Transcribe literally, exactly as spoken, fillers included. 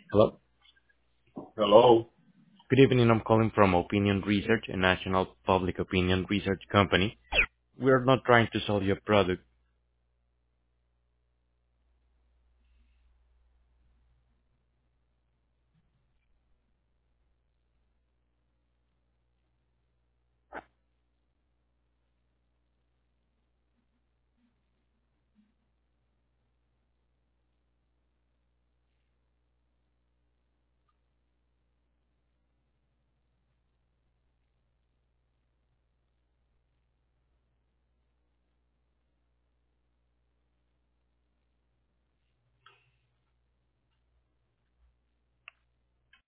Hello. Hello. Good evening. I'm calling from Opinion Research, a national public opinion research company. We are not trying to sell you a product.